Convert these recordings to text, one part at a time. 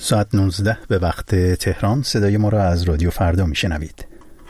ساعت 19 به وقت تهران صدای ما را از رادیو فردا میشنوید.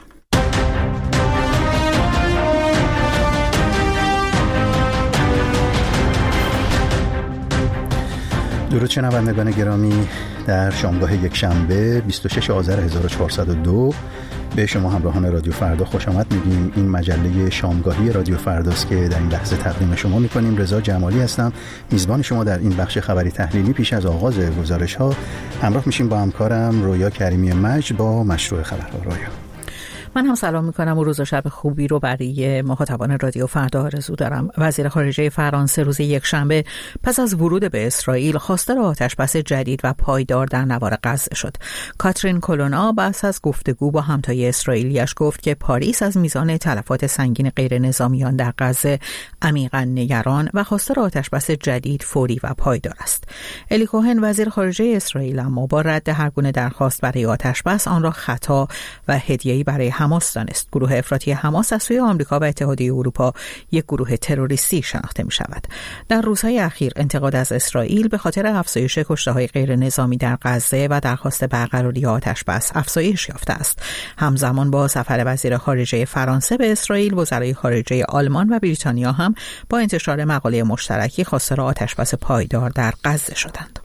درود شنوندگان گرامی، در شامگاه یک شنبه 26 آذر 1402 به شما همراهان رادیو فردا خوش آمد میگیم. این مجله شامگاهی رادیو فرداست که در این لحظه تقدیم شما میکنیم. رضا جمالی هستم، میزبان شما در این بخش خبری تحلیلی. پیش از آغاز گزارش ها همراه میشیم با همکارم رویا کریمی مجد با مشروع خبرها. رویا، من هم سلام میکنم و روز و شب خوبی رو برای مخاطبان رادیو فردا آرزو دارم. وزیر خارجه فرانسه روز یکشنبه پس از ورود به اسرائیل خواستار آتشبس جدید و پایدار در نوار غزه شد. کاترین کولونا پس از گفتگو با همتای اسرائیلیش گفت که پاریس از میزان تلفات سنگین غیر نظامیان در غزه عمیقاً نگران و خواستار آتشبس جدید، فوری و پایدار است. الی کوهن وزیر خارجه اسرائیل اما با رد هر گونه درخواست برای آتشبس آن را خطا و هدیه‌ای برای حماس دانست. گروه افراطی حماس از سوی آمریکا و اتحادیه اروپا یک گروه تروریستی شناخته می شود. در روزهای اخیر انتقاد از اسرائیل به خاطر افزایش کشته‌های غیر نظامی در غزه و درخواست برقراری آتشبس افزایش یافته است. همزمان با سفر وزیر خارجه فرانسه به اسرائیل، وزرای خارجه آلمان و بریتانیا هم با انتشار مقاله مشترکی خواستار آتشبس پایدار در غزه شدند.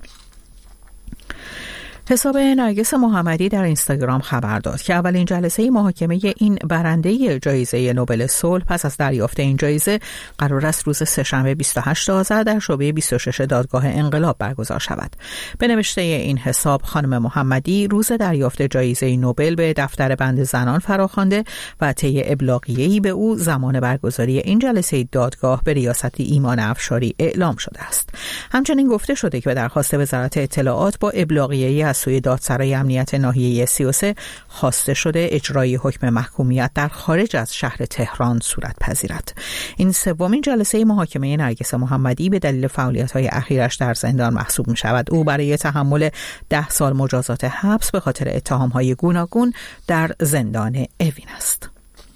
حساب نرگس محمدی در اینستاگرام خبر داد که اولین جلسه محاکمه این برنده جایزه نوبل صلح پس از دریافت این جایزه قرار است روز سه‌شنبه 28 آذر در شعبه 26 دادگاه انقلاب برگزار شود. به نوشته این حساب، خانم محمدی روز دریافت جایزه نوبل به دفتر بند زنان فراخوانده و طی ابلاغیه‌ای به او زمان برگزاری این جلسه دادگاه به ریاست ایمان افشاری اعلام شده است. همچنین گفته شده که به درخواست وزارت اطلاعات با ابلاغیه‌ای از سوی دادسرای امنیت ناحیه 33 خواسته شده اجرای حکم محکومیت در خارج از شهر تهران صورت پذیرد. این سومین جلسه محاکمه نرگس محمدی به دلیل فعالیت‌های اخیرش در زندان محسوب می‌شود. او برای تحمل 10 سال مجازات حبس به خاطر اتهام‌های گوناگون در زندان اوین است.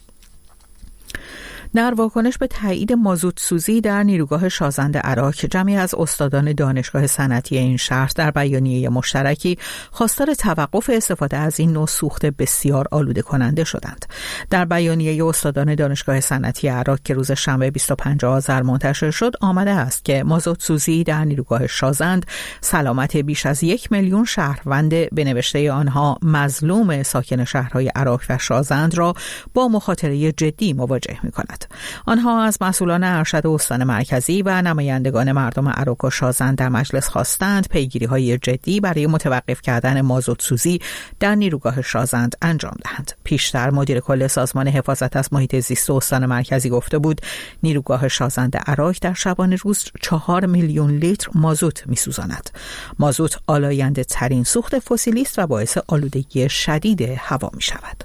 در واکنش به تایید مازوت سوزی در نیروگاه شازند عراق، جمعی از استادان دانشگاه صنعتی این شهر در بیانیه مشترکی خواستار توقف استفاده از این نوع سوخت بسیار آلوده کننده شدند. در بیانیه استادان دانشگاه صنعتی عراق که روز شنبه 25 آذر منتشر شد آمده است که مازوت سوزی در نیروگاه شازند سلامت بیش از 1 میلیون شهروند به نوشته آنها مظلوم ساکن شهرهای عراق و شازند را با مخاطره جدی مواجه می‌کند. آنها از مسئولان ارشد استان مرکزی و نمایندگان مردم عراق و شازند در مجلس خواستند پیگیری‌های جدی برای متوقف کردن مازوت سوزی در نیروگاه شازند انجام دهند. پیشتر مدیر کل سازمان حفاظت از محیط زیست استان مرکزی گفته بود نیروگاه شازند عراق در شبانه روز 4 میلیون لیتر مازوت می‌سوزاند. مازوت آلاینده ترین سوخت فسیلی است و باعث آلودگی شدید هوا می‌شود.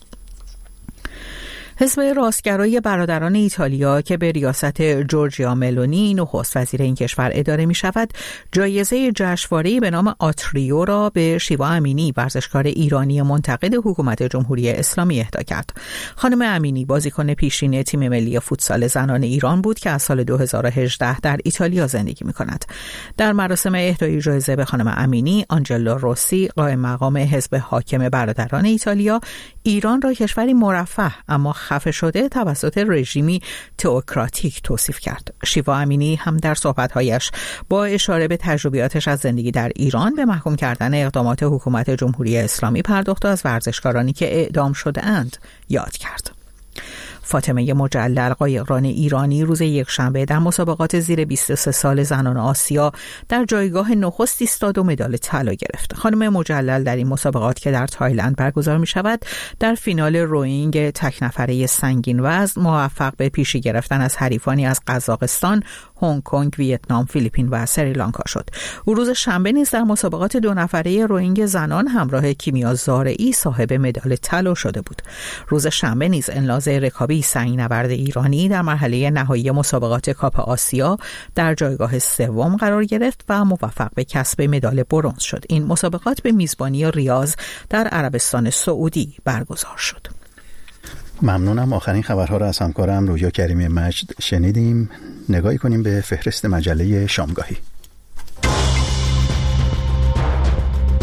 حزب راستگرای برادران ایتالیا که به ریاست جورجیا ملونی نخست وزیر این کشور اداره می شود، جایزه جشنواره‌ای به نام آتریو را به شیوا امینی، ورزشکار ایرانی منتقد حکومت جمهوری اسلامی اهدا کرد. خانم امینی بازیکن پیشین تیم ملی فوتسال زنان ایران بود که از سال 2018 در ایتالیا زندگی می کند. در مراسم اهدای جایزه به خانم امینی، آنجلو روسی، قائم مقام حزب حاکم برادران ایتالیا، ایران را کشوری مرفه اما خفه شده توسط رژیمی تئوکراتیک توصیف کرد. شیوا امینی هم در صحبت‌هایش با اشاره به تجربیاتش از زندگی در ایران به محکوم کردن اقدامات حکومت جمهوری اسلامی پرداخت و از ورزشکارانی که اعدام شده‌اند یاد کرد. فاطمه مجلل، قایقران ایرانی، روز یکشنبه در مسابقات زیر 23 سال زنان آسیا در جایگاه نخست ایستاد و مدال طلا گرفت. خانم مجلل در این مسابقات که در تایلند برگزار می شود در فینال روینگ تک نفره سنگین وزن موفق به پیشی گرفتن از حریفانی از قزاقستان، هنگ کنگ، ویتنام، فیلیپین و سریلانکا شد. او روز شنبه نیز در مسابقات 2 نفره روینگ زنان همراه کیمیا زارعی صاحب مدال طلا شده بود. روز شنبه نیز انلاز رکابی سنگ‌نورد ایرانی در مرحله نهایی مسابقات کاپ آسیا در جایگاه سوم قرار گرفت و موفق به کسب مدال برنز شد. این مسابقات به میزبانی ریاض در عربستان سعودی برگزار شد. ممنونم. آخرین خبرها را از همکارم رویا کریمی مجد شنیدیم. نگاهی کنیم به فهرست مجله شامگاهی.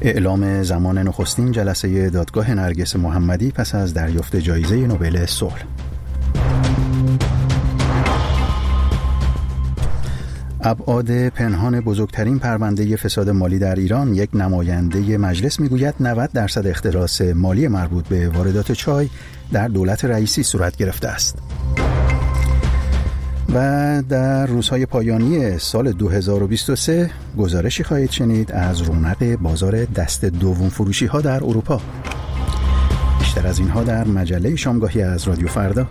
اعلام زمان نخستین جلسه دادگاه نرگس محمدی پس از دریافت جایزه نوبل صلح. ابعاد پنهان بزرگترین پرونده فساد مالی در ایران، یک نماینده مجلس میگوید 90% اختلاس مالی مربوط به واردات چای در دولت رئیسی صورت گرفته است. و در روزهای پایانی سال 2023 گزارشی خواهید شنید از رونق بازار دست دوم فروشی ها در اروپا. بیشتر از اینها در مجله شامگاهی از رادیو فردا.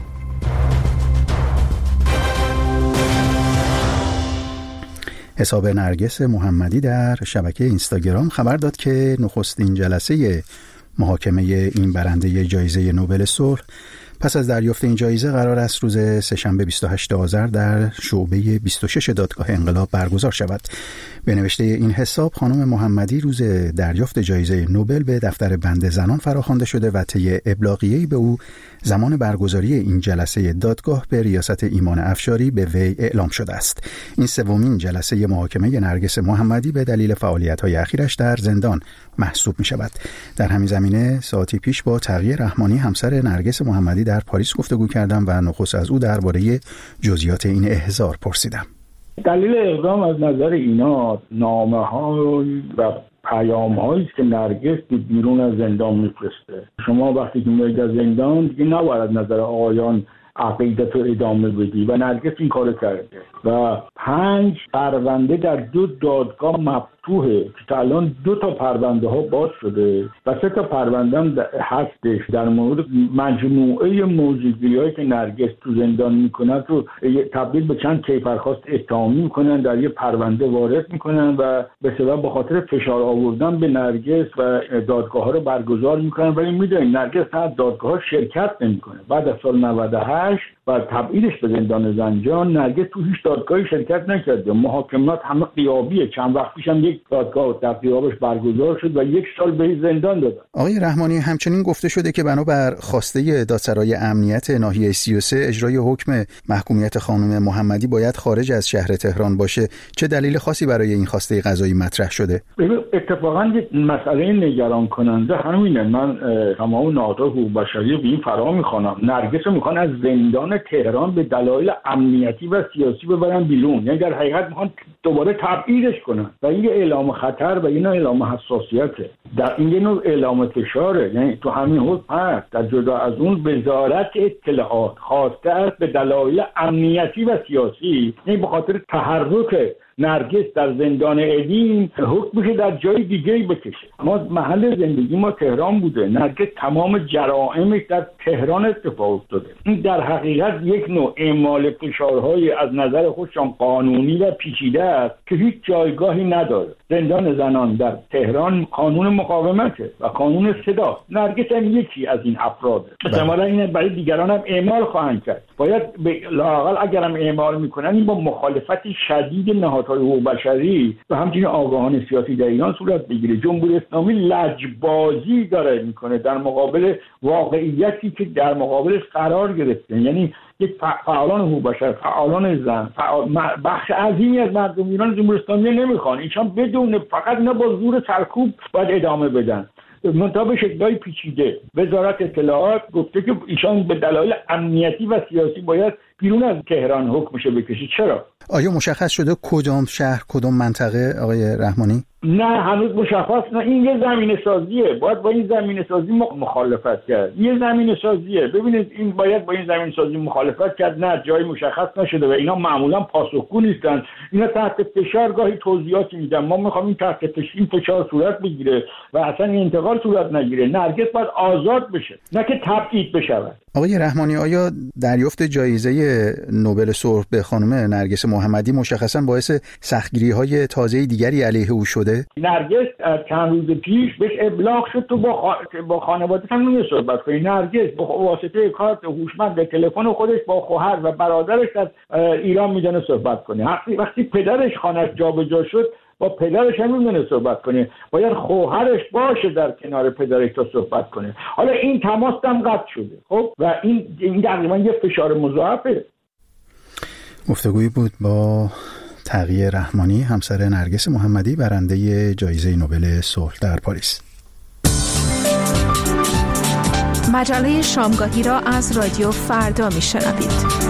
حساب نرگس محمدی در شبکه اینستاگرام خبر داد که نخستین جلسه محاکمه این برنده جایزه نوبل صلح پس از دریافت این جایزه قرار است روز سه‌شنبه 28 آذر در شعبه 26 دادگاه انقلاب برگزار شود. به نوشته این حساب خانم محمدی روز دریافت جایزه نوبل به دفتر بند زنان فراخوانده شده و طی ابلاغیه‌ای به او زمان برگزاری این جلسه دادگاه به ریاست ایمان افشاری به وی اعلام شده است. این سومین جلسه محاکمه نرگس محمدی به دلیل فعالیت‌های اخیرش در زندان محسوب می‌شود. در همین زمینه ساعتی پیش با تقی رحمانی همسر نرگس محمدی در پاریس گفتگو کردم و نخست از او درباره جزئیات این احضار پرسیدم. دلیل اقدام از نظر اینا نامه‌ها و پیام‌هایی است که نرگس بیرون از زندان می‌فرسته. شما وقتی که میایید از زندان دیگه نباید نظر آقایان عقیدت رو ادامه بدی و نرگس این کارو کرده و 5 پرونده در 2 دادگاه مفتوحه که الان 2 تا پرونده ها باز شده و 3 تا پرونده هم هستش در مورد مجموعه موضوعیایی که نرگس تو زندان میکنن رو تبدیل به چند کیفرخواست اتهامی میکنن، در یه پرونده وارد میکنن و به سبب به خاطر فشار آوردن به نرگس و دادگاه ها رو برگزار میکنن. ولی میدونید نرگس در دادگاه ها شرکت نمیکنه. بعد از سال 98 و تبعیدش به زندان زنجان نرگس تو هیچ دادگاهی شرکت نکرده. محاکمات همه غیابیه. چند وقت پیش هم یک دادگاه در غیابش برگزار شد و 1 سال به زندان دادن. آقای رحمانی، همچنین گفته شده که بنابر خواسته دادسرای امنیت ناحیه 33 اجرای حکم محکومیت خانم محمدی باید خارج از شهر تهران باشه. چه دلیل خاصی برای این خواسته قضایی مطرح شده؟ اتفاقا یک مسئله نگران کننده همینه. من تمام نهادهای حقوق بشری به این فرا میخوانم. نرگس رو میخوان از زندان تهران به دلایل امنیتی و سیاسی ببرن بیرون. یعنی در حقیقت میخوان دوباره تبعیدش کنن و این اعلام خطر و این اعلام حساسیته. در این نوع اعلام فشاره. یعنی تو همین حکم هست. در جدا از اون وزارت اطلاعات خواسته است به دلایل امنیتی و سیاسی، یعنی به خاطر تحرک نرگس در زندان ادین حکمش در جای دیگه‌ای بکشه. ما محل زندگی ما تهران بوده. نرگس تمام جرائمش در تهران اتفاق افتاده. این در حقیقت یک نوع اعمال فشارهای از نظر خودشان قانونی و پیچیده است که هیچ جایگاهی نداره. زندان زنان در تهران قانون مقاومته و قانون صدا. نرگس هم یکی از این افراده. احتمالاً این برای دیگران هم اعمال خواهند کرد. باید لااقل اگرم اعمال میکنن این با مخالفت شدید نهادهای حقوق بشری و همچنین آگاهان سیاسی در ایران صورت بگیره. جمهوری اسلامی لجبازی داره میکنه در مقابل واقعیتی که در مقابلش قرار گرفته. یعنی یک فعالان حقوق بشر، فعالان زن، بخش عظیمی از مردم ایران جمهوری اسلامی نمیخوان. ایشان بدون فقط نه با زور سرکوب باید ادامه بدن. منتها به شکل‌های پیچیده. وزارت اطلاعات گفته که ایشان به دلایل امنیتی و سیاسی باید بیرون از تهران حکمش بکشه. چرا؟ آیا مشخص شده کدام شهر، کدام منطقه آقای رحمانی؟ نه هنوز مشخص نه. این یه زمینه سازیه. باید با این زمینه سازی مخالفت کرد. یه زمینه سازیه. ببینید این باید با این زمینه سازی مخالفت کرد. نه جای مشخص نشده و اینا معمولا پاسخگو نیستن. اینا تحت فشار گاهی توضیحاتی میدن. ما میخوام این تحت فشار صورت بگیره و اصلا این انتقال صورت نگیره. نرگس باید آزاد بشه، نه که تبعید بشه. آقای رحمانی، آیا دریافت جایزه نوبل صلح به خانم نرگس محمدی مشخصاً باعث سختگیری‌های تازه دیگری علیه او شده؟ نرگس چند روز پیش بهش ابلاغ شد تو با خانواده‌ش هم صحبت کنی. نرگس به واسطه کارت هوشمند تلفن خودش با خواهر و برادرش از ایران میدونه صحبت کنه. وقتی پدرش خانه‌اش جابجا شد با پدرش هم میدونه صحبت کنه. باید خواهرش باشه در کنار پدرش تا صحبت کنه. حالا این تماس هم قطع شده. خب و این تقریبا یه فشار مضاعفه. گفتگویی بود با تقی رحمانی، همسر نرگس محمدی، برنده جایزه نوبل صلح در پاریس. مجله شامگاهی را از رادیو فردا میشنوید.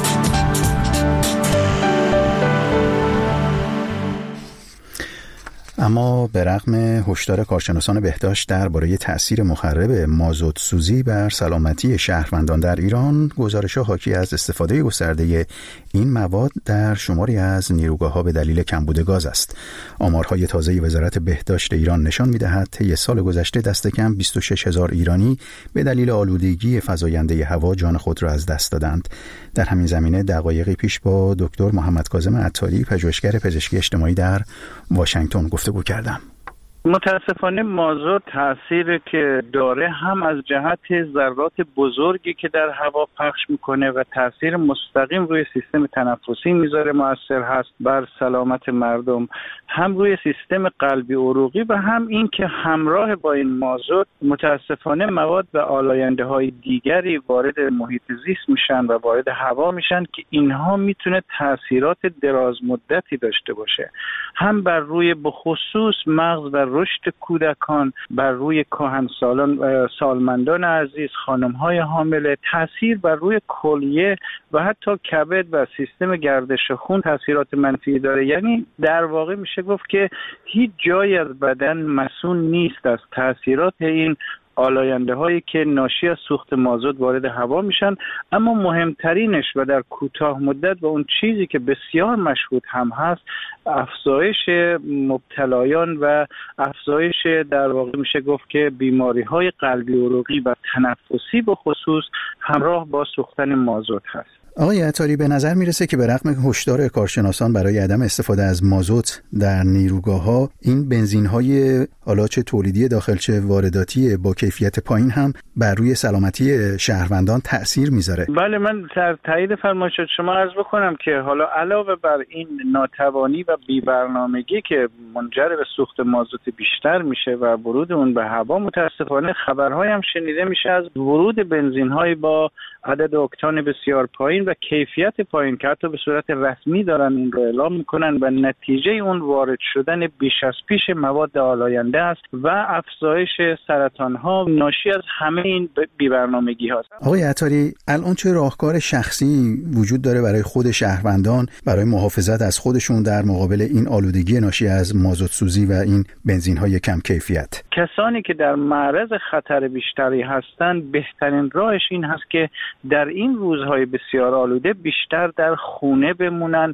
اما به رغم هشدار کارشناسان بهداشت درباره تأثیر مخرب مازوت سوزی بر سلامتی شهروندان در ایران، گزارش‌ها حاکی از استفاده گسترده این مواد در شماری از نیروگاه‌ها به دلیل کمبود گاز است. آمارهای تازه وزارت بهداشت ایران نشان می‌دهد طی سال گذشته دست کم 26,000 ایرانی به دلیل آلودگی فزاینده هوا جان خود را از دست دادند. در همین زمینه دقایقی پیش با دکتر محمد کاظم عطاری، پژوهشگر پزشکی اجتماعی در واشنگتن گفتگو کردم. متاسفانه مازوت تأثیری که داره هم از جهت ذرات بزرگی که در هوا پخش میکنه و تأثیر مستقیم روی سیستم تنفسی میذاره مؤثر هست بر سلامت مردم، هم روی سیستم قلبی عروقی و هم این که همراه با این مازوت متاسفانه مواد و آلاینده های دیگری وارد محیط زیست میشن و وارد هوا میشن که اینها میتونه تأثیرات دراز مدتی داشته باشه، هم بر روی بخصوص مغز و رشد کودکان، بر روی کهنسالان، سالمندان عزیز، خانم‌های حامله، تاثیر بر روی کلیه و حتی کبد و سیستم گردش خون تاثیرات منفی داره. یعنی در واقع میشه گفت که هیچ جایی از بدن مسئول نیست از تاثیرات این آلاینده هایی که ناشی از سوخت مازوت وارد هوا میشن. اما مهمترینش و در کوتاه مدت و اون چیزی که بسیار مشهود هم هست، افزایش مبتلایان و افزایش در واقع میشه گفت که بیماری های قلبی عروقی و تنفسی به خصوص همراه با سوختن مازوت هست. آقای عطاری، به نظر میرسه که به رغم هشدار کارشناسان برای عدم استفاده از مازوت در نیروگاه‌ها، این بنزین‌های حالا چه تولیدی داخل چه وارداتی با کیفیت پایین هم بر روی سلامتی شهروندان تأثیر میذاره. بله، من در تایید فرمایشات شما عرض بکنم که حالا علاوه بر این ناتوانی و بی‌برنامگی که منجر به سوخت مازوت بیشتر میشه و ورود اون به هوا، متاسفانه خبرهای هم شنیده میشه از ورود بنزین‌های با عدد اکتان بسیار پایین و کیفیت پایین که حتی به صورت رسمی دارن این رو اعلام میکنن و نتیجه اون وارد شدن بیش از پیش مواد آلاینده است و افزایش سرطان ها ناشی از همه این بی‌برنامگی هاست. آقای عطاری، الان چه راهکار شخصی وجود داره برای خود شهروندان برای محافظت از خودشون در مقابل این آلودگی ناشی از مازوت سوزی و این بنزین های کم کیفیت؟ کسانی که در معرض خطر بیشتری هستند، بهترین راهش این هست که در این روزهای بسیار آلوده بیشتر در خونه بمونن،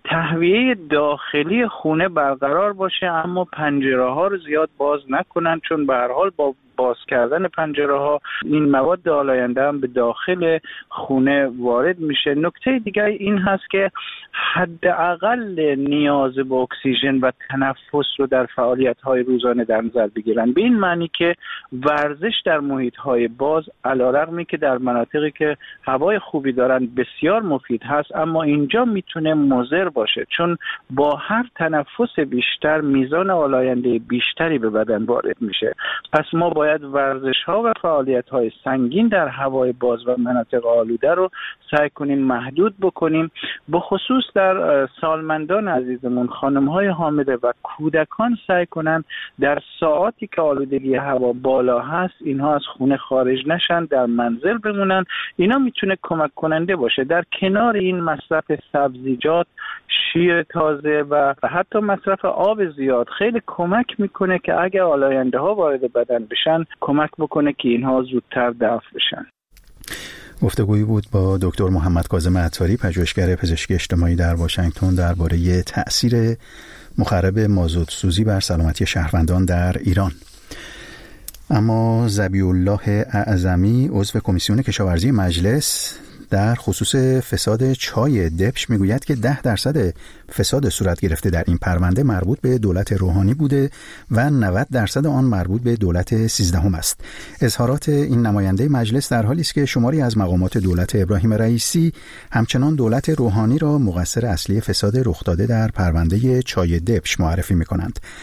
تهویه داخلی خونه برقرار باشه، اما پنجره ها رو زیاد باز نکنن، چون به هر حال با باز کردن پنجره ها این مواد آلاینده هم به داخل خونه وارد میشه. نکته دیگه این هست که حداقل نیاز به اکسیژن و تنفس رو در فعالیت های روزانه در نظر بگیرن، به این معنی که ورزش در محیط های باز علیرغمی که در مناطقی که هوای خوبی دارن بسیار مفید هست، اما اینجا میتونه مضر باشه، چون با هر تنفس بیشتر میزان آلاینده بیشتری به بدن وارد میشه. پس ما باید ورزش ها و فعالیت های سنگین در هوای باز و مناطق آلوده رو سعی کنیم محدود بکنیم. به خصوص در سالمندان عزیزمون، خانم های حامله و کودکان سعی کنن در ساعاتی که آلودگی هوا بالا هست اینها از خونه خارج نشن، در منزل بمونن. اینا میتونه کمک کننده باشه. در کنار این مصرف سبزیجات، شیر تازه و حتی مصرف آب زیاد خیلی کمک میکنه که اگه آلاینده ها وارد بدن بشن کمک بکنه که اینها زودتر دفع بشن. گفتگویی بود با دکتر محمد کاظم عطاری، پژوهشگر پزشکی اجتماعی در واشنگتن، درباره تأثیر مخرب مازوت سوزی بر سلامتی شهروندان در ایران. اما ذبیح‌الله اعظمی، عضو کمیسیون کشاورزی مجلس، در خصوص فساد چای دبش میگوید که 10% فساد صورت گرفته در این پرونده مربوط به دولت روحانی بوده و 90% آن مربوط به دولت 13 است. اظهارات این نماینده مجلس در حالی است که شماری از مقامات دولت ابراهیم رئیسی همچنان دولت روحانی را مقصر اصلی فساد رخ داده در پرونده چای دبش معرفی می‌کنند.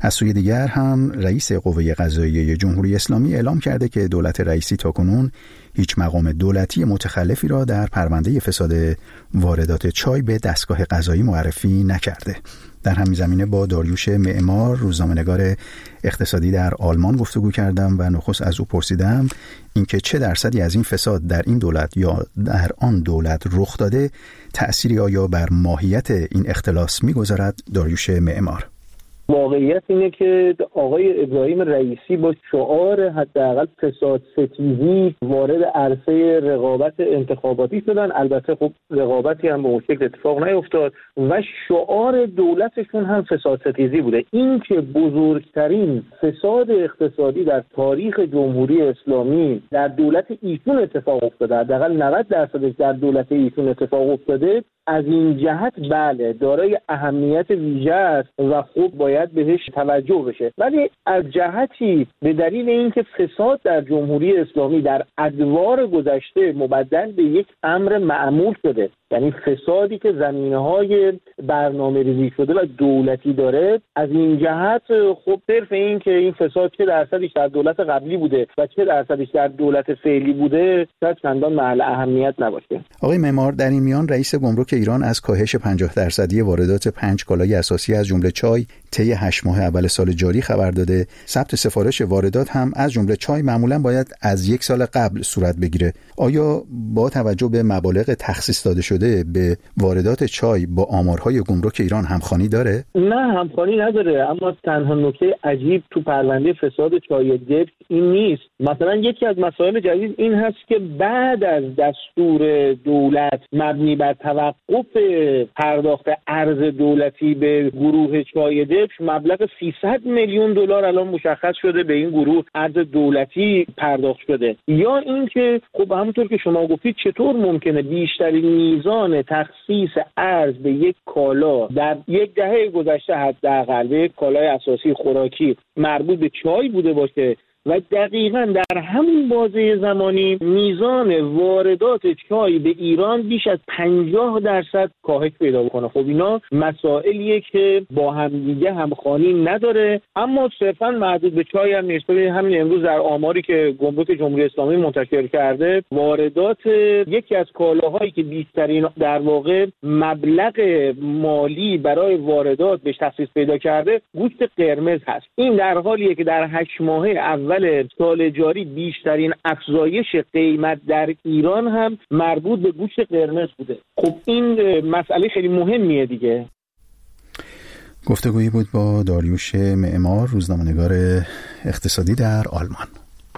از سوی دیگر هم رئیس قوه قضاییه جمهوری اسلامی اعلام کرده که دولت رئیسی تاکنون هیچ مقام دولتی متخلفی را در پرونده فساد واردات چای به دستگاه قضایی معرفی نکرده. در همین زمینه با داریوش معمار، روزنامه‌نگار اقتصادی در آلمان گفتگو کردم و نخست از او پرسیدم اینکه چه درصدی از این فساد در این دولت یا در آن دولت رخ داده، تأثیری آیا بر ماهیت این اختلاس می‌گذارد. داریوش معمار: واقعیت اینه که آقای ابراهیم رئیسی با شعار حداقل فساد ستیزی وارد عرصه رقابت انتخاباتی شدن. البته خب رقابتی هم به اون شکل اتفاق نیفتاد و شعار دولتشون هم فساد ستیزی بوده. این که بزرگترین فساد اقتصادی در تاریخ جمهوری اسلامی در دولت ایشون اتفاق افتاده، حداقل 90% در دولت ایشون اتفاق افتاده، از این جهت بله دارای اهمیت ویژه است و خوب باید بهش توجه بشه. ولی از جهتی به دلیل اینکه فساد در جمهوری اسلامی در ادوار گذشته مبدل به یک امر معمول شده، یعنی فسادی که زمینه‌های برنامه‌ریزی شده و دولتی داره، از این جهت خب صرف این که این فساد چه درصدش در دولت قبلی بوده و چه درصدش در دولت فعلی بوده شاید چندان محل اهمیت نباشه. آقای معمار، در این میان رئیس گمرک ایران از کاهش 50% واردات 5 کالای اساسی از جمله چای طی 8 ماه اول سال جاری خبر داده. ثبت سفارش واردات هم از جمله چای معمولاً باید از 1 سال قبل صورت بگیره. آیا با توجه به مبالغ تخصیص داده شده به واردات چای با آمارهای گمرک ایران همخوانی داره؟ نه، همخوانی نداره. اما تنها نکته عجیب تو پرونده فساد چای دبس این نیست. مثلا یکی از مسائل جدید این هست که بعد از دستور دولت مبنی بر توقف پرداخت ارز دولتی به گروه چای دبس، مبلغ 300 میلیون دلار الان مشخص شده به این گروه ارز دولتی پرداخت شده. یا اینکه خب همونطور که شما گفتید چطور ممکنه بیشترین میزان تخصیص ارز به یک کالا در یک دهه گذشته حداقل به یک کالای اساسی خوراکی مربوط به چای بوده باشه و دقیقاً در همون بازه زمانی میزان واردات چای به ایران بیش از 50% کاهش پیدا بکنه. خب اینا مسائلیه که با همدیگه همخوانی نداره، اما صرفاً محدود به چای هم نیست. همین امروز در آماری که گمرک جمهوری اسلامی منتشر کرده، واردات یکی از کالاهایی که بیشترین در واقع مبلغ مالی برای واردات بهش تخصیص پیدا کرده گوشت قرمز هست. این در حالیه که در 8 ماه اول سال جاری بیشترین افزایش قیمت در ایران هم مربوط به گوشت قرمز بوده. خب این مسئله خیلی مهمیه دیگه. گفتگویی بود با داریوش معمار، روزنامه‌نگار اقتصادی در آلمان.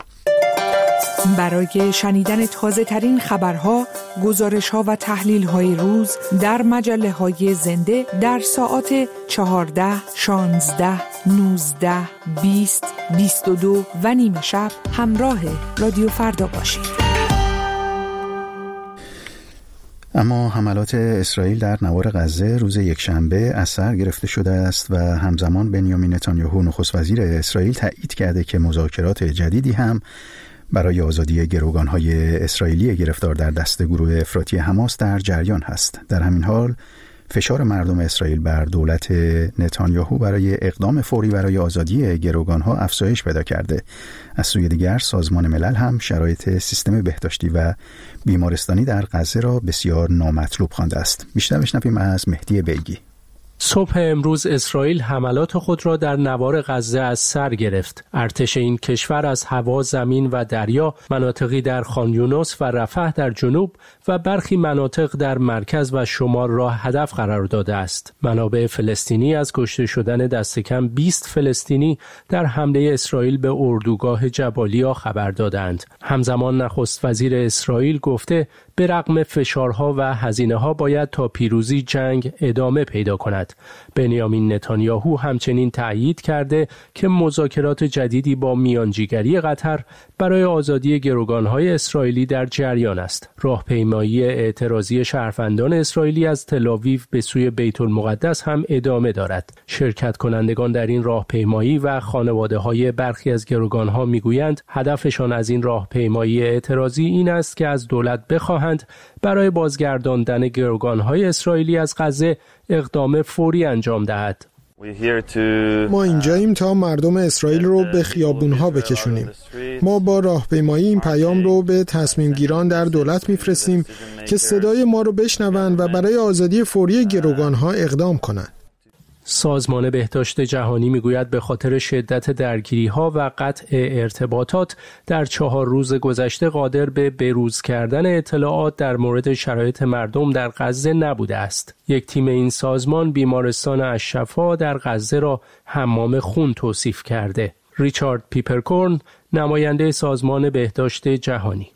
برای شنیدن تازه ترین خبرها، گزارش‌ها و تحلیل‌های روز در مجله‌های زنده در ساعات 14، 16، 19، 20، 22 و نیم شب همراه رادیو فردا باشید. اما حملات اسرائیل در نوار غزه روز یکشنبه از سر گرفته شده است و همزمان بنیامین نتانیاهو نخست وزیر اسرائیل تایید کرده که مذاکرات جدیدی هم برای آزادی گروگان‌های اسرائیلی گرفتار در دست گروه افراطی حماس در جریان هست. در همین حال فشار مردم اسرائیل بر دولت نتانیاهو برای اقدام فوری برای آزادی گروگان‌ها افزایش پیدا کرده. از سوی دیگر سازمان ملل هم شرایط سیستم بهداشتی و بیمارستانی در غزه را بسیار نامطلوب خوانده است. بیشتر بشنویم از مهدی بیگی. صبح امروز اسرائیل حملات خود را در نوار غزه از سر گرفت. ارتش این کشور از هوا، زمین و دریا مناطقی در خان یونس و رفح در جنوب و برخی مناطق در مرکز و شمال را هدف قرار داده است. منابع فلسطینی از کشته شدن دست کم 20 فلسطینی در حمله اسرائیل به اردوگاه جبالیا خبر دادند. همزمان نخست وزیر اسرائیل گفته به رغم فشارها و هزینه‌ها باید تا پیروزی جنگ ادامه پیدا کند. بنیامین نتانیاهو همچنین تأیید کرده که مذاکرات جدیدی با میانجیگری قطر برای آزادی گروگان‌های اسرائیلی در جریان است. راهپیمایی اعتراضی شهروندان اسرائیلی از تل‌آویو به سوی بیت المقدس هم ادامه دارد. شرکت کنندگان در این راهپیمایی و خانواده‌های برخی از گروگان‌ها میگویند هدفشان از این راهپیمایی اعتراضی این است که از دولت بخواهند برای بازگرداندن گروگان‌های اسرائیلی از غزه اقدام فوری انجام دهد. ما اینجاییم تا مردم اسرائیل رو به خیابونها بکشونیم. ما با راهپیمایی این پیام رو به تصمیم گیران در دولت میفرستیم که صدای ما رو بشنون و برای آزادی فوری گروگانها اقدام کنند. سازمان بهداشت جهانی میگوید به خاطر شدت درگیری‌ها و قطع ارتباطات در 4 روز گذشته قادر به بروز کردن اطلاعات در مورد شرایط مردم در غزه نبوده است. یک تیم این سازمان بیمارستان الشفا در غزه را حمام خون توصیف کرده. ریچارد پیپرکورن، نماینده سازمان بهداشت جهانی: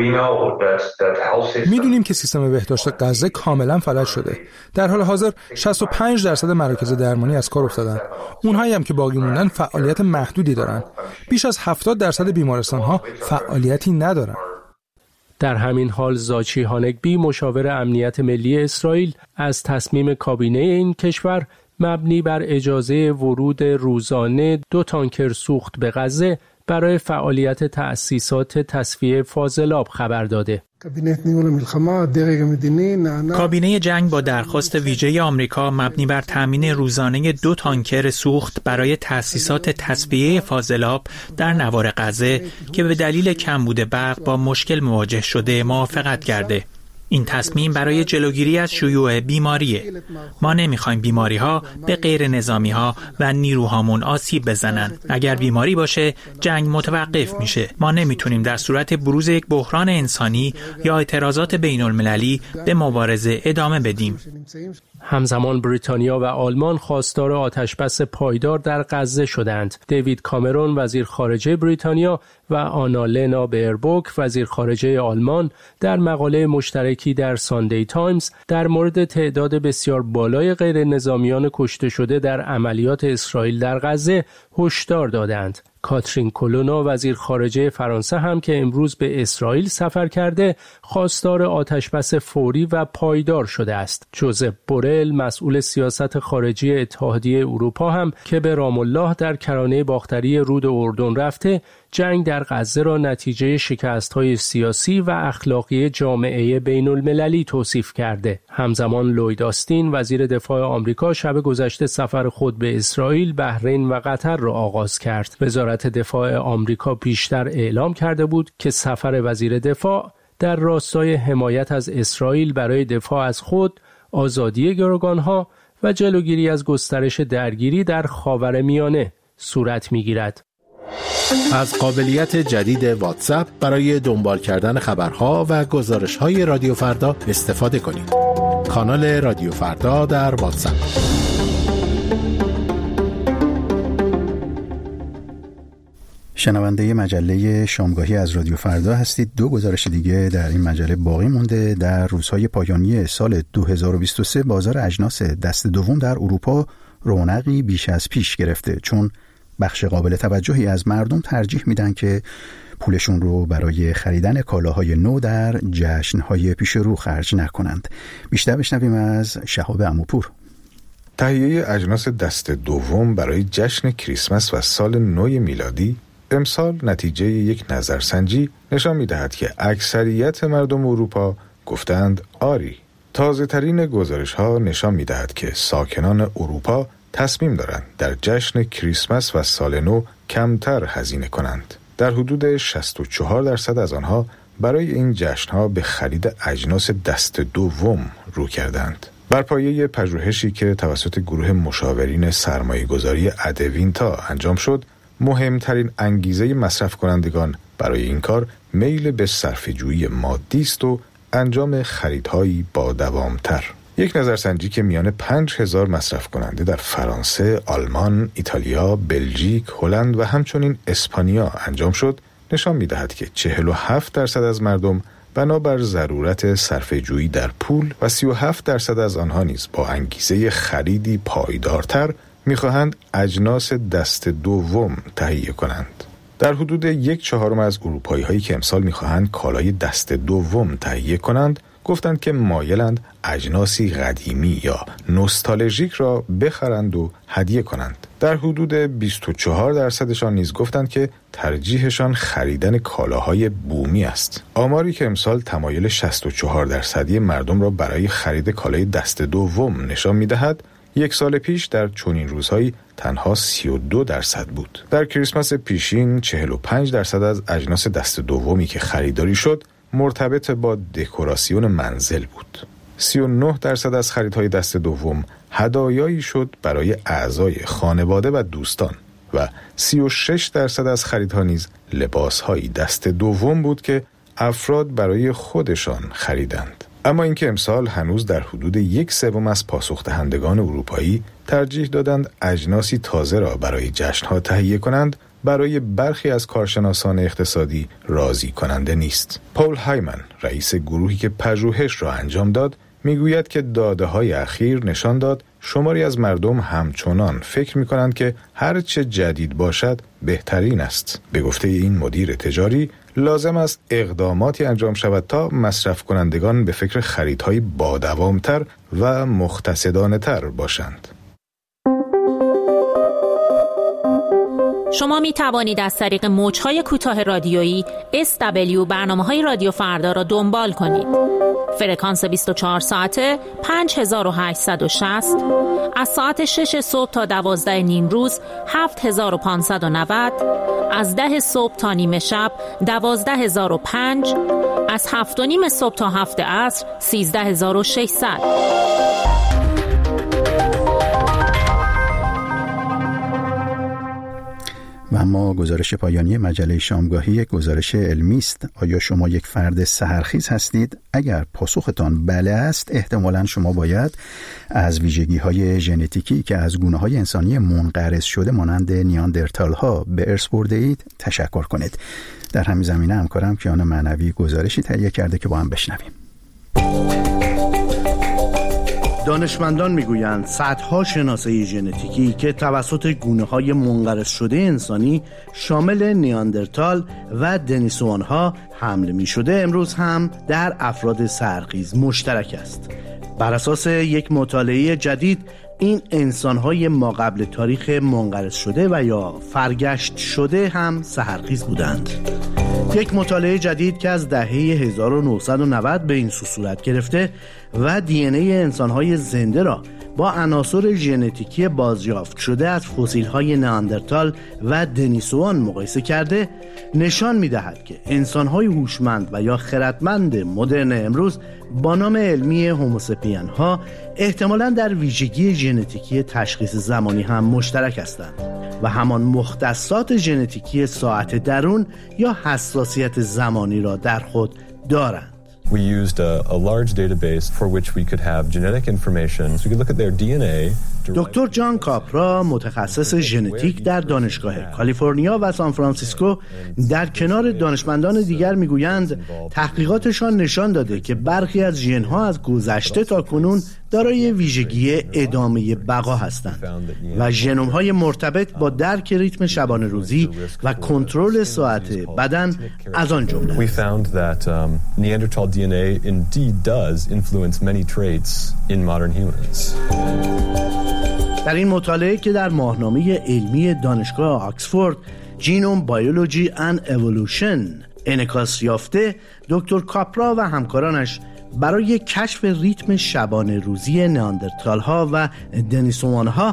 میدونیم که سیستم بهداشت غزه کاملا فلج شده. در حال حاضر 65% مراکز درمانی از کار افتادن. اونهایی هم که باقی موندن فعالیت محدودی دارن. بیش از 70% بیمارستان‌ها فعالیتی ندارن. در همین حال زاچی هانگبی، مشاور امنیت ملی اسرائیل، از تصمیم کابینه این کشور مبنی بر اجازه ورود روزانه 2 تانکر سوخت به غزه برای فعالیت تأسیسات تصفیه فاضلاب خبر داده. کابینه جنگ با درخواست ویژه آمریکا مبنی بر تامین روزانه 2 تانکر سوخت برای تأسیسات تصفیه فاضلاب در نوار غزه که به دلیل کمبود برق با مشکل مواجه شده موافقت کرده. این تصمیم برای جلوگیری از شیوع بیماریه. ما نمیخوایم بیماری‌ها به غیر نظامی‌ها و نیروهامون آسیب بزنن. اگر بیماری باشه، جنگ متوقف میشه. ما نمیتونیم در صورت بروز یک بحران انسانی یا اعتراضات بین‌المللی به مبارزه ادامه بدیم. همزمان بریتانیا و آلمان خواستار آتشبس پایدار در غزه شدند. دیوید کامرون وزیر خارجه بریتانیا و آنالنا بیربوک وزیر خارجه آلمان در مقاله مشترکی در ساندی تایمز در مورد تعداد بسیار بالای غیر نظامیان کشته شده در عملیات اسرائیل در غزه هشدار دادند. کاترین کولونا وزیر خارجه فرانسه هم که امروز به اسرائیل سفر کرده خواستار آتشبس فوری و پایدار شده است. جوزف بورل مسئول سیاست خارجی اتحادیه اروپا هم که به رام الله در کرانه باختری رود اردن رفته جنگ در غزه را نتیجه شکست‌های سیاسی و اخلاقی جامعه بین‌المللی توصیف کرده. همزمان لوید آستین وزیر دفاع آمریکا شب گذشته سفر خود به اسرائیل، بحرین و قطر را آغاز کرد. وزارت دفاع آمریکا پیشتر اعلام کرده بود که سفر وزیر دفاع در راستای حمایت از اسرائیل برای دفاع از خود، آزادی گروگانها و جلوگیری از گسترش درگیری در خاورمیانه صورت می‌گیرد. از قابلیت جدید واتساپ برای دنبال کردن خبرها و گزارش‌های رادیو فردا استفاده کنید. کانال رادیو فردا در واتساپ. شنونده مجله شامگاهی از رادیو فردا هستید. 2 گزارش دیگه در این مجله باقی مونده. در روزهای پایانی سال 2023 بازار اجناس دست دوم در اروپا رونقی بیش از پیش گرفته، چون بخش قابل توجهی از مردم ترجیح میدن که پولشون رو برای خریدن کالاهای نو در جشنهای پیش رو خرج نکنند. بیشتر بشنویم از شهاب عموپور. تهیه اجناس دست دوم برای جشن کریسمس و سال نو میلادی امسال نتیجه یک نظرسنجی نشان می‌دهد که اکثریت مردم اروپا گفتند آری. تازه ترین گزارش ها نشان می‌دهد که ساکنان اروپا تصمیم دارند در جشن کریسمس و سال نو کمتر هزینه کنند. در حدود 64% از آنها برای این جشن‌ها به خرید اجناس دست دوم رو کردند. بر پایه پژوهشی که توسط گروه مشاورین سرمایه‌گذاری ادوینتا انجام شد، مهمترین انگیزه مصرف کنندگان برای این کار میل به صرفه‌جویی مادی است و انجام خریدهایی با دوام‌تر. یک نظرسنجی که میان 5000 مصرف کننده در فرانسه، آلمان، ایتالیا، بلژیک، هلند و همچنین اسپانیا انجام شد، نشان می‌دهد که 47% از مردم بنابر ضرورت صرفه‌جویی در پول و 37% از آنها نیز با انگیزه خریدی پایدارتر می‌خواهند اجناس دست دوم تهیه کنند. در حدود 1/4 از اروپایی‌هایی که امسال می‌خواهند کالای دست دوم تهیه کنند، گفتند که مایلند اجناسی قدیمی یا نوستالژیک را بخرند و هدیه کنند. در حدود 24% نیز گفتند که ترجیحشان خریدن کالاهای بومی است. آماری که امسال تمایل 64% مردم را برای خرید کالای دست دوم نشان می‌دهد یک سال پیش در چنین روزهایی تنها 32% بود. در کریسمس پیشین 45% از اجناس دست دومی که خریداری شد مرتبط با دکوراسیون منزل بود. 39% از خریدهای دست دوم هدایایی شد برای اعضای خانواده و دوستان و 36% از خریدها نیز لباسهایی دست دوم بود که افراد برای خودشان خریدند. اما اینکه امسال هنوز در حدود 1/3 از پاسخ‌دهندگان اروپایی ترجیح دادند اجناسی تازه را برای جشن‌ها تهیه کنند، برای برخی از کارشناسان اقتصادی راضی کننده نیست. پول هایمن، رئیس گروهی که پژوهش را انجام داد، میگوید که داده‌های اخیر نشان داد شماری از مردم همچنان فکر می‌کنند که هر چه جدید باشد بهترین است. به گفته این مدیر تجاری، لازم است اقداماتی انجام شود تا مصرف کنندگان به فکر خریدهای با دوام‌تر و مقتصدانه‌تر باشند. شما می توانید از طریق موج‌های کوتاه رادیویی SW برنامه‌های رادیو فردا را دنبال کنید. فرکانس 24 ساعته 5860، از ساعت 6 صبح تا 12 نیم روز 7590، از 10 صبح تا نیمه شب 12005، از 7 و نیم صبح تا 7 عصر 13600. و اما گزارش پایانی مجله شامگاهی یک گزارش علمی است. آیا شما یک فرد سحرخیز هستید؟ اگر پاسختان بله است، احتمالاً شما باید از ویژگی‌های ژنتیکی که از گونه‌های انسانی منقرض شده مانند نیاندرتال‌ها به ارث برده اید تشکر کنید. در همین زمینه همکارم کیان معنوی گزارشی تهیه کرده که با هم بشنویم. دانشمندان میگویند صدها شناسه ژنتیکی که توسط گونه‌های منقرض شده انسانی شامل نیاندرتال و دنیسوان‌ها حمل می‌شده امروز هم در افراد سحرخیز مشترک است. بر اساس یک مطالعه جدید این انسان‌های ماقبل تاریخ منقرض شده و یا فرگشت شده هم سحرخیز بودند. یک مطالعه جدید که از دهه 1990 به این سو صورت گرفته و دی ان ای انسان‌های زنده را با عناصر ژنتیکی بازیافت شده از فسیل‌های نیاندرتال و دنیسوان مقایسه کرده، نشان می‌دهد که انسان‌های هوشمند و یا خردمند مدرن امروز با نام علمی هوموسپین‌ها احتمالاً در ویژگی ژنتیکی تشخیص زمانی هم مشترک هستند و همان مختصات ژنتیکی ساعت درون یا حساسیت زمانی را در خود دارند. We used a large database for which we could have genetic information. So we could look at their DNA. دکتر جان کاپرا، متخصص ژنتیک در دانشگاه کالیفرنیا و سان فرانسیسکو، در کنار دانشمندان دیگر میگویند تحقیقاتشان نشان داده که برخی از ژن‌ها از گذشته تا کنون دارای ویژگی ادامه بقا هستند و ژنوم‌های مرتبط با درک ریتم شبانه روزی و کنترل ساعت بدن از آن جمله. We found that Neanderthal DNA indeed does influence many traits in modern humans. در این مطالعه که در ماهنامه علمی دانشگاه آکسفورد جینوم بیولوژی اند اِوولوشن انعکاس یافته، دکتر کاپرا و همکارانش برای کشف ریتم شبانه روزی نیاندرتال ها و دنیسوان ها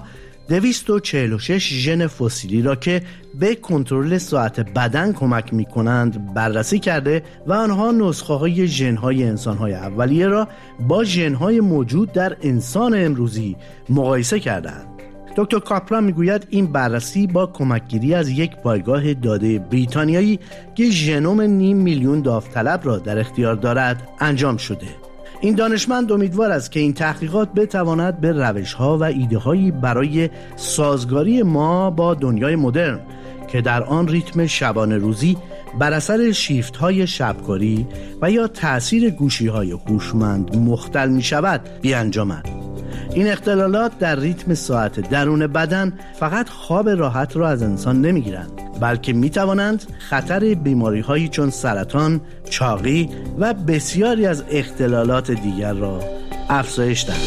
246 ژن فسیلی را که به کنترل ساعت بدن کمک می کنند بررسی کرده و آنها نسخه های ژن های انسان های اولیه را با ژن های موجود در انسان امروزی مقایسه کردند. دکتر کاپرا میگوید این بررسی با کمکگیری از یک پایگاه داده بریتانیایی که ژنوم 500,000 داوطلب را در اختیار دارد انجام شده. این دانشمند امیدوار است که این تحقیقات بتواند به روش‌ها و ایده‌هایی برای سازگاری ما با دنیای مدرن که در آن ریتم شبانه روزی بر اثر شیفت‌های شبکاری و یا تأثیر گوشی‌های هوشمند مختل می‌شود بیانجامد. این اختلالات در ریتم ساعت درون بدن فقط خواب راحت را از انسان نمیگیرند، بلکه میتوانند خطر بیماری‌هایی چون سرطان، چاقی و بسیاری از اختلالات دیگر را افزایش دهند.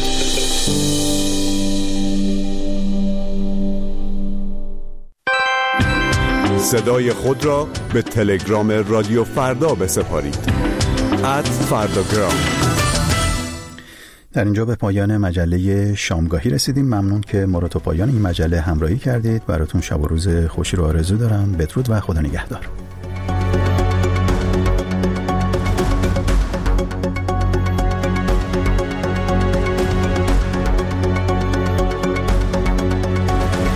صدای خود را به تلگرام رادیو فردا بسپارید. @فرداگرام. در اینجا به پایان مجله شامگاهی رسیدیم. ممنون که ما را تا پایان این مجله همراهی کردید. براتون شب و روز خوشی رو آرزو دارم. بدرود و خدا نگهدار.